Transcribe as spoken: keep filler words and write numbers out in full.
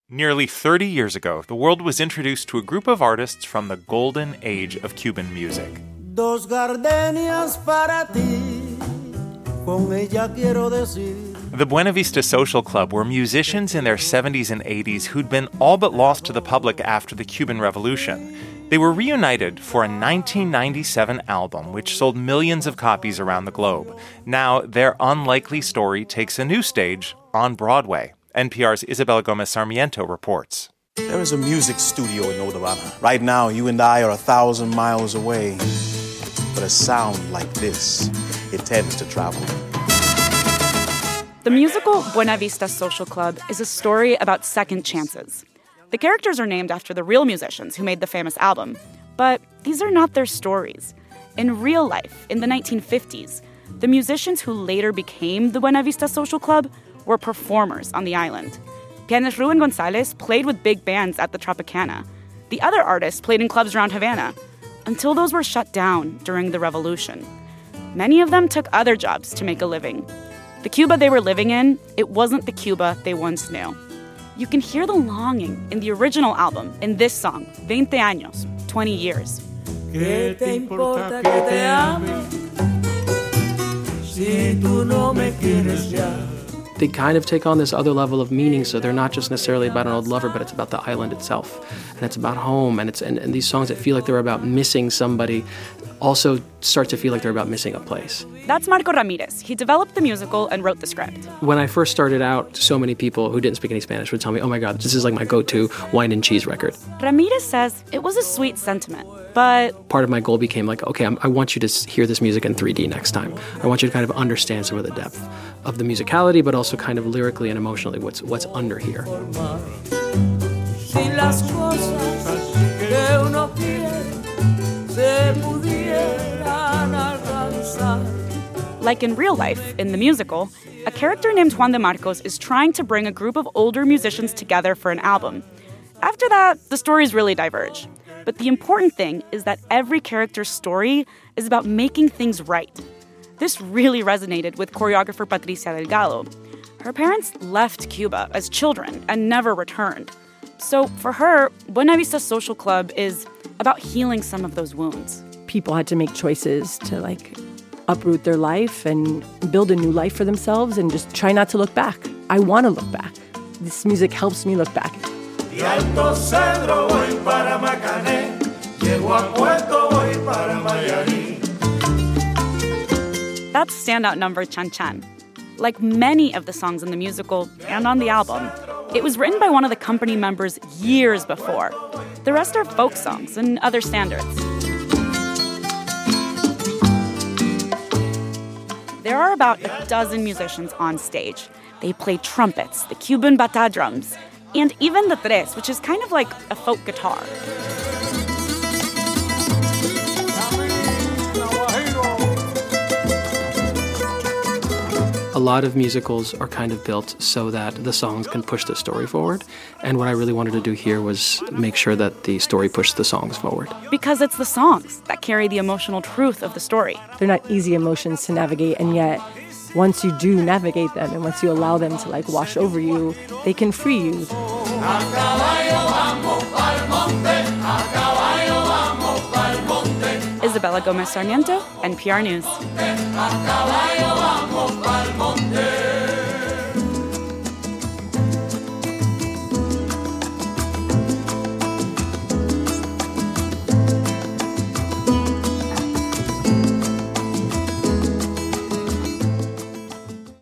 Nearly thirty years ago, the world was introduced to a group of artists from the golden age of Cuban music. Dos gardenias para ti, con ella quiero decir. The Buena Vista Social Club were musicians in their seventies and eighties who'd been all but lost to the public after the Cuban Revolution. They were reunited for a nineteen ninety-seven album which sold millions of copies around the globe. Now, their unlikely story takes a new stage on Broadway. N P R's Isabella Gomez Sarmiento reports. There is a music studio in Odawara. Right now, you and I are a thousand miles away. But a sound like this, it tends to travel. The musical Buena Vista Social Club is a story about second chances. The characters are named after the real musicians who made the famous album. But these are not their stories. In real life, in the nineteen fifties, the musicians who later became the Buena Vista Social Club were performers on the island. Pianist Ruben Gonzalez played with big bands at the Tropicana. The other artists played in clubs around Havana, until those were shut down during the revolution. Many of them took other jobs to make a living. The Cuba they were living in, it wasn't the Cuba they once knew. You can hear the longing in the original album in this song, veinte años, twenty years. ¿Qué te importa que te ame si tú no me quieres ya? They kind of take on this other level of meaning, so they're not just necessarily about an old lover, but it's about the island itself. And it's about home, and it's and, and these songs that feel like they're about missing somebody also start to feel like they're about missing a place. That's Marco Ramirez. He developed the musical and wrote the script. When I first started out, so many people who didn't speak any Spanish would tell me, oh my God, this is like my go-to wine and cheese record. Ramirez says it was a sweet sentiment, but part of my goal became like, okay, I'm, I want you to hear this music in three D next time. I want you to kind of understand some of the depth of the musicality, but also kind of lyrically and emotionally what's what's under here. Like in real life, in the musical, a character named Juan de Marcos is trying to bring a group of older musicians together for an album. After that, the stories really diverge. But the important thing is that every character's story is about making things right. This really resonated with choreographer Patricia Delgado. Her parents left Cuba as children and never returned. So for her, Buena Vista Social Club is about healing some of those wounds. People had to make choices to like uproot their life and build a new life for themselves and just try not to look back. I want to look back. This music helps me look back. That's standout number Chan Chan. Like many of the songs in the musical and on the album, it was written by one of the company members years before. The rest are folk songs and other standards. There are about a dozen musicians on stage. They play trumpets, the Cuban bata drums, and even the tres, which is kind of like a folk guitar. A lot of musicals are kind of built so that the songs can push the story forward. And what I really wanted to do here was make sure that the story pushed the songs forward. Because it's the songs that carry the emotional truth of the story. They're not easy emotions to navigate, and yet once you do navigate them and once you allow them to like wash over you, they can free you. Isabella Gomez Sarmiento, N P R News.